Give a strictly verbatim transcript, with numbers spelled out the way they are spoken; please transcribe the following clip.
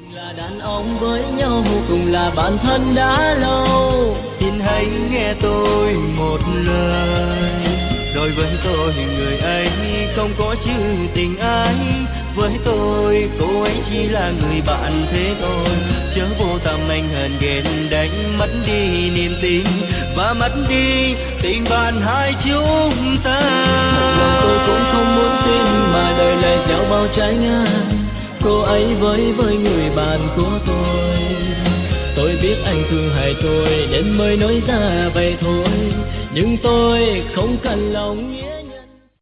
Là đàn ông với nhau cùng là bạn thân đã lâu, xin hãy nghe tôi một lời. Đối với tôi người ấy không có chữ tình ái, với tôi cô ấy chỉ là người bạn thế thôi. Chớ vô tâm anh hờn ghen đánh mất đi niềm tin và mất đi tình bạn hai chúng ta. Thật lòng tôi cũng không muốn tin mà đời lại gieo bao trái ngang, cô ấy với với người bạn của tôi. Tôi biết anh thương hại tôi nên mới nói ra vậy thôi, nhưng tôi không cần lòng nhé.